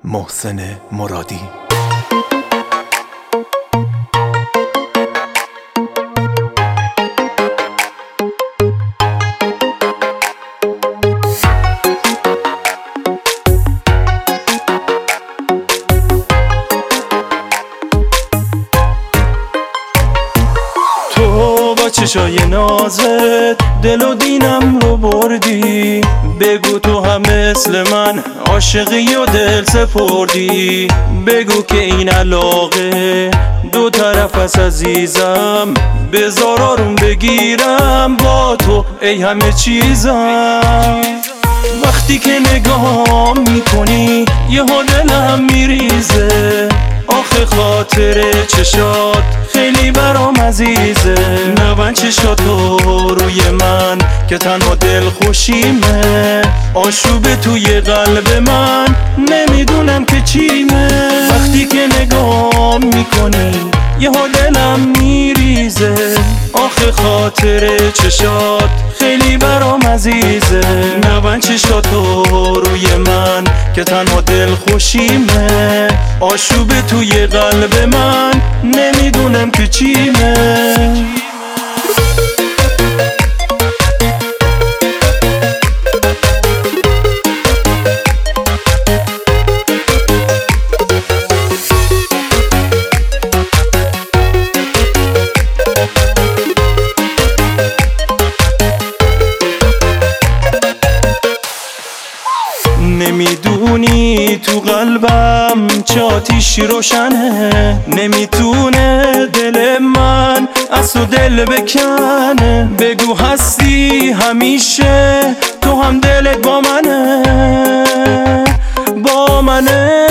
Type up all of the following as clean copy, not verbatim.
محسن مرادی. تو با چشای نازت دل و دینم رو بردی، بگو تو هم مثل من عاشقی و دل سپردی. بگو که این علاقه دو طرف است عزیزم، بذار آروم بگیرم با تو ای همه چیزم. وقتی که نگاه میکنی یهو دلم میریزه، آخه خاطر چشات خیلی برام عزیزه. نبند چشاتو روی من که تنها دل خوشیمه، آشوب توی قلب من نمیدونم که چیمه. وقتی که نگاه میکنی یهو دلم میریزه، آخه خاطر چشات خیلی برام عزیزه. نبند چشاتو روی من که تنها دل خوشیمه، آشوب توی قلب من نمیدونم که چیمه. نمیدونی تو قلبم چه آتیشی روشنه، نمیتونه دل من از تو دل بکنه. بگو هستی همیشه تو هم دلت با منه، با منه.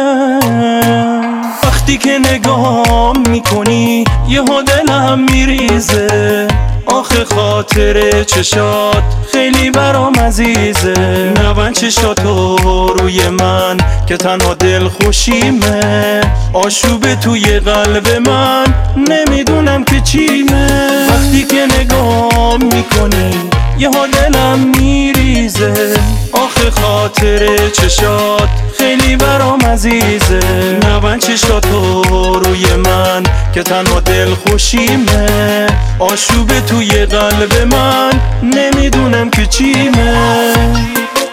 وقتی که نگاه میکنی یهو دلم میریزه، آخه خاطر چشات خیلی برام عزیزه. نبند چشاتو روی من که تنها دل خوشیمه، آشوب توی قلب من نمیدونم که چیمه. وقتی که نگاه میکنی یهو دلم میریزه، آخه خاطر چشات خیلی برام عزیزه. نبند چشاتو روی من که تنها دل خوشیمه، آشوب توی قلب من نمیدونم که چیمه.